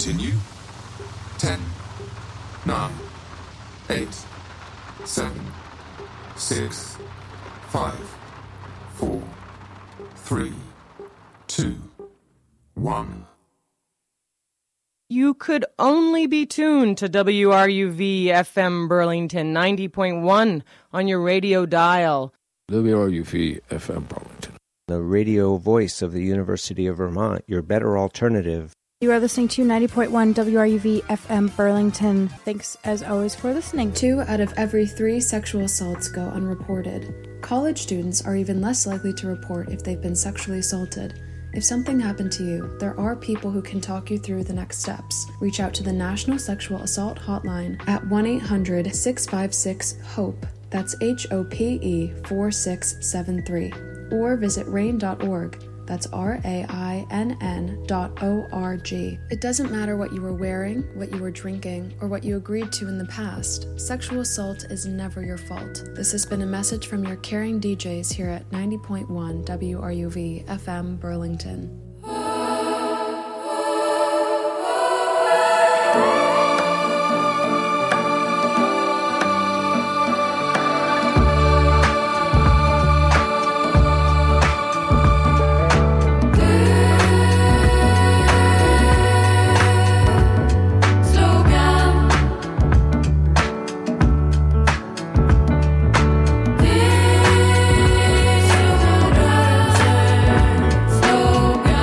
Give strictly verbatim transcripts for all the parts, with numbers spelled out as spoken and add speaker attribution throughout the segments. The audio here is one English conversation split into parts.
Speaker 1: continue. Ten, nine, eight, seven, six, five, four, three, two, one.
Speaker 2: You could only be tuned to W R U V F M Burlington ninety point one on your radio dial.
Speaker 3: W R U V F M Burlington,
Speaker 4: the radio voice of the University of Vermont, your better alternative.
Speaker 5: You are listening to ninety point one W R U V F M Burlington. Thanks, as always, for listening.
Speaker 6: Two out of every three sexual assaults go unreported. College students are even less likely to report if they've been sexually assaulted. If something happened to you, there are people who can talk you through the next steps. Reach out to the National Sexual Assault Hotline at one eight hundred six five six HOPE. That's H O P E four six seven three. Or visit rain dot org. That's R A I N N dot O R G. It doesn't matter what you were wearing, what you were drinking, or what you agreed to in the past. Sexual assault is never your fault. This has been a message from your caring D Js here at ninety point one W R U V F M Burlington.
Speaker 7: Slow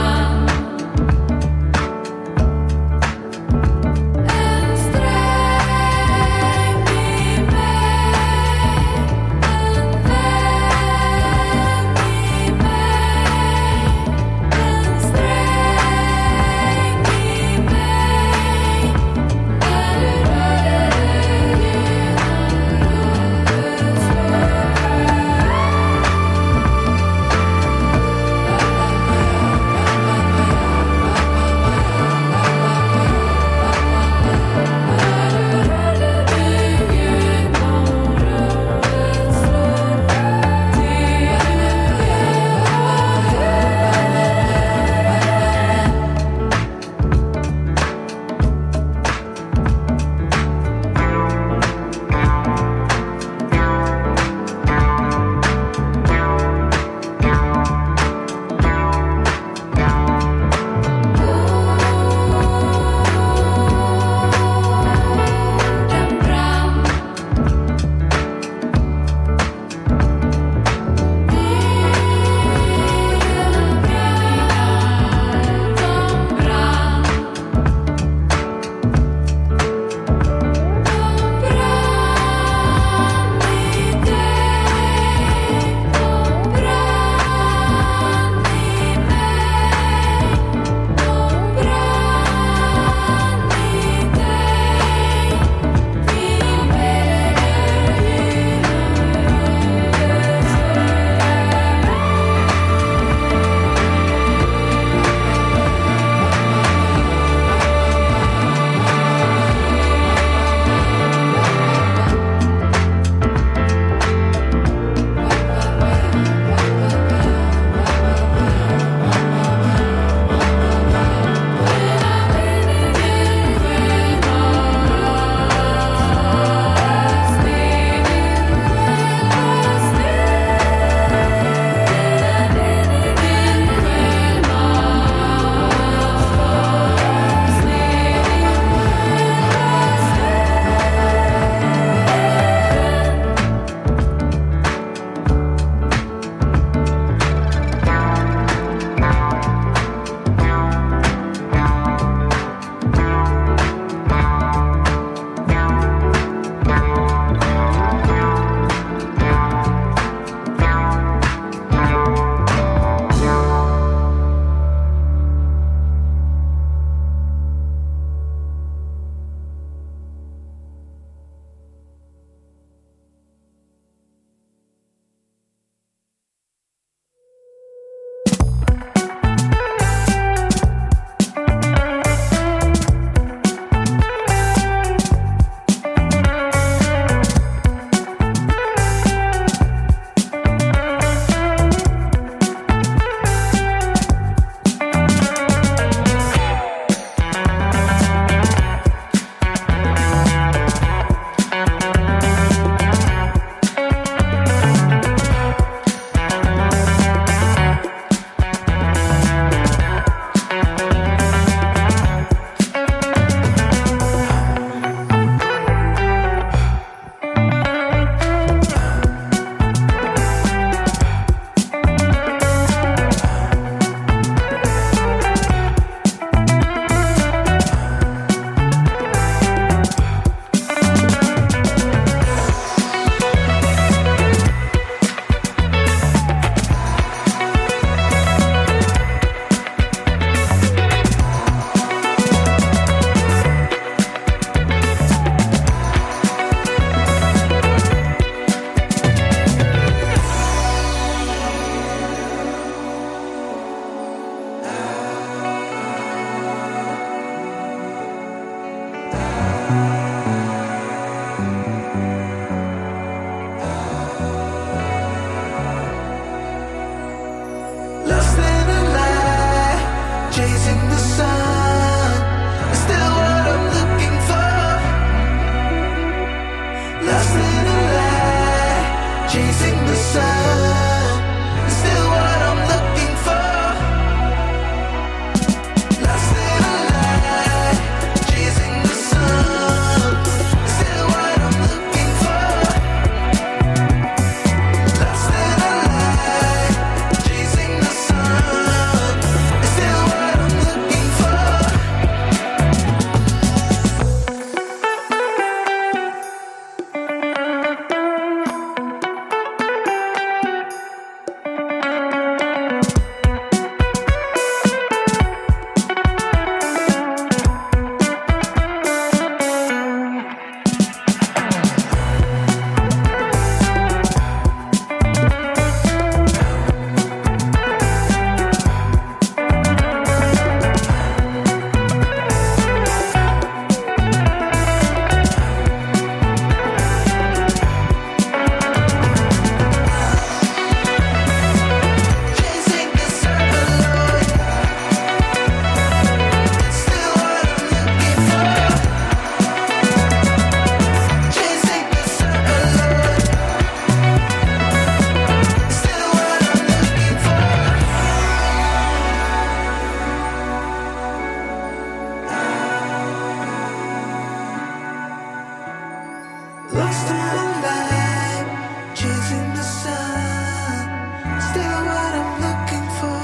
Speaker 7: Lost in the light, chasing the sun. Still what I'm looking for.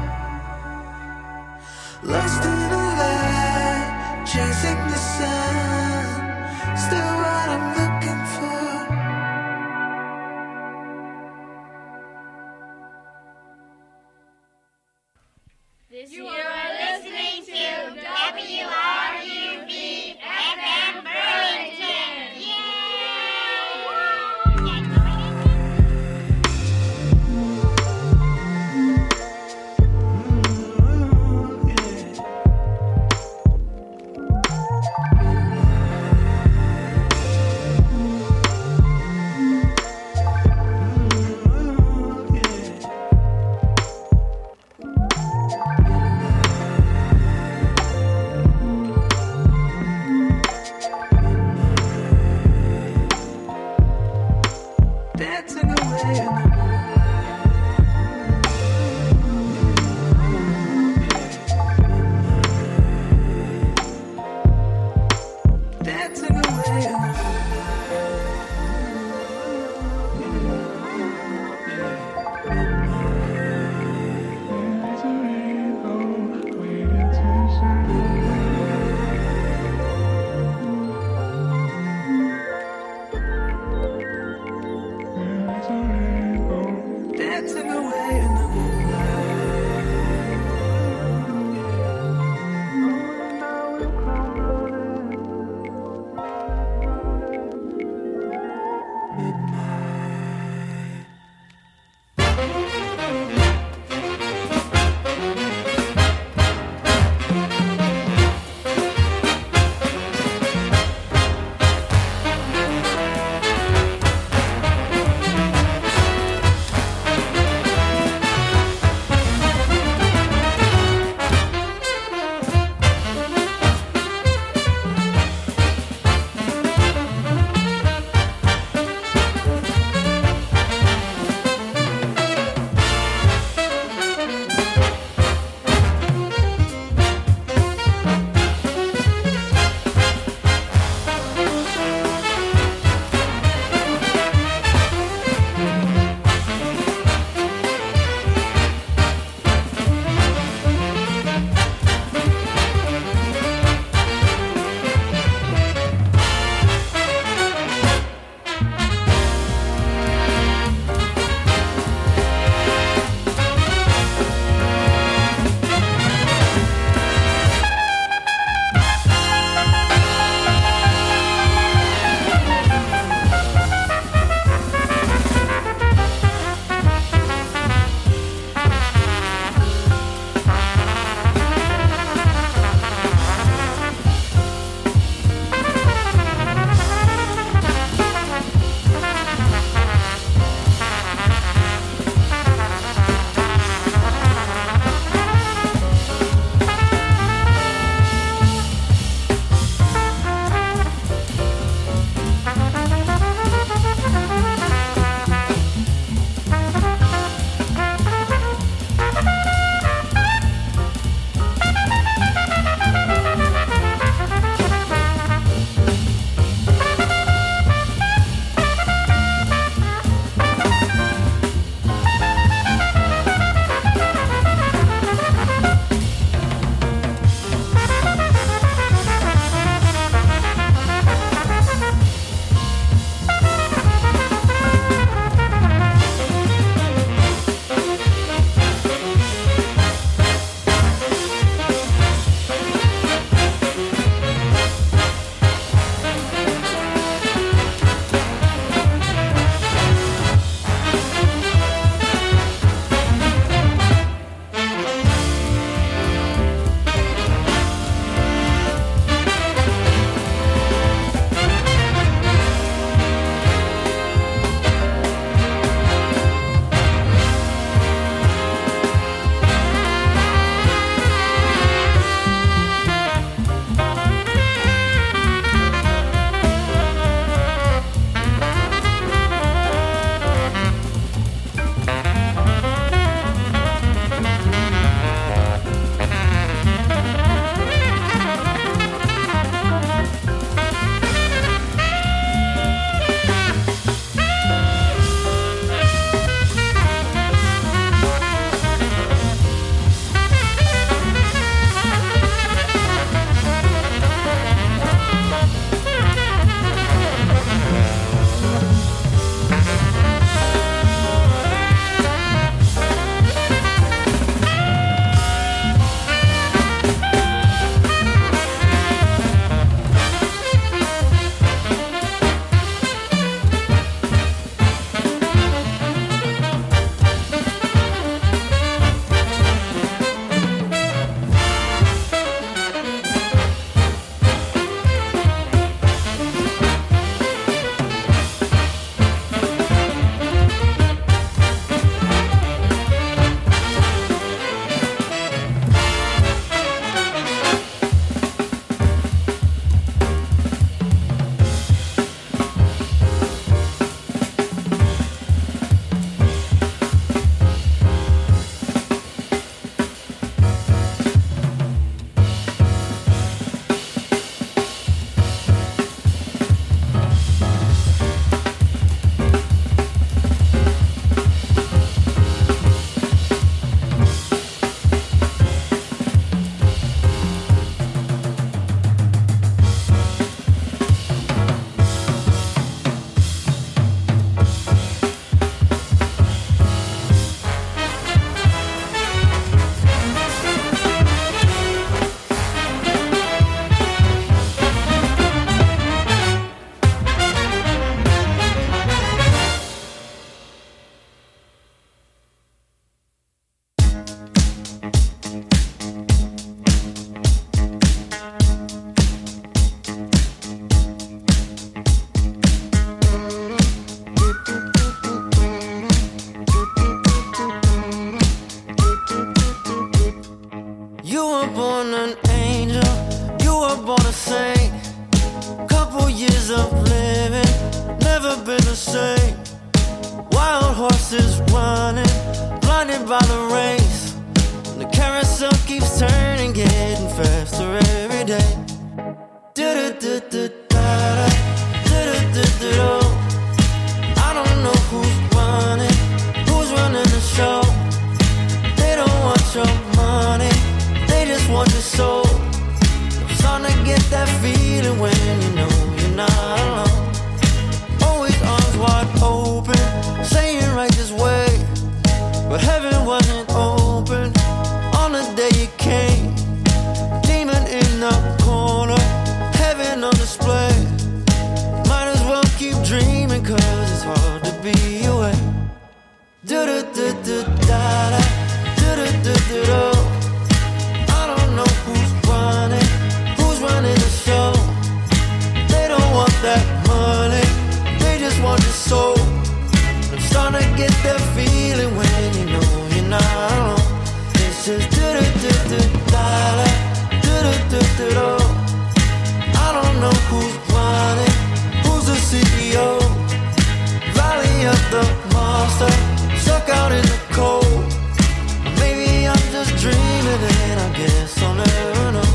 Speaker 7: Lost in the light, chasing the sun. Still what I'm looking for.
Speaker 8: This you are listening to W R U V F M Burlington.
Speaker 9: years of living, never been the same. Wild horses running, blinded by the race. The carousel keeps turning, getting faster every day. Do-do-do-do-da-da, do-do-do-do-do. I don't know who's running, who's running the show. They don't want your money, they just want your soul. I'm starting to get that feeling when you know you're not alone. Always arms wide open, saying right this way. But heaven wasn't open on the day you came. Demon in the corner, heaven on display. Might as well keep dreaming, cause it's hard to be away. Do-do-do-do-da-da, do-do-do-do-do. I don't know who's running, who's running the show. They don't want that money, they just want your soul. I'm starting to get that feeling when you know you're not alone. It's just do-do-do-do-da-da, do-do-do-do-do. I don't know who's running, who's the C E O. Valley of the monster, stuck out in the cold. Maybe I'm just dreaming and I guess I'll never know.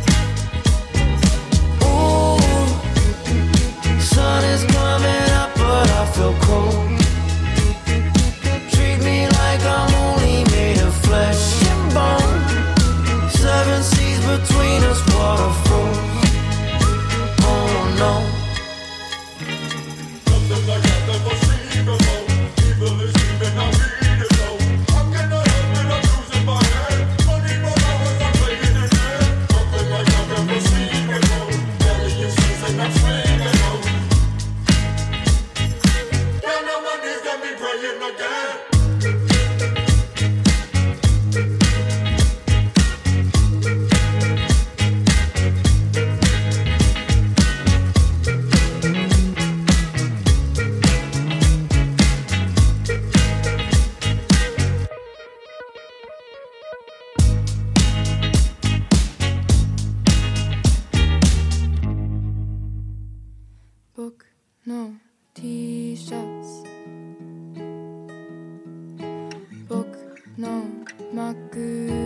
Speaker 9: Ooh, sun is coming up but I feel cold. Treat me like I'm only made of flesh and bone. Seven seas between us, water froze. Oh no. Nothing like that never seen before. Evil is even not reading low. How can I help it? I'm losing my head. twenty-four hours I'm playing in bed. Nothing like I've ever seen before. Belly issues and I'm swinging low. Down on my knees, got me praying again.
Speaker 10: Book no T-shirts Book no 枕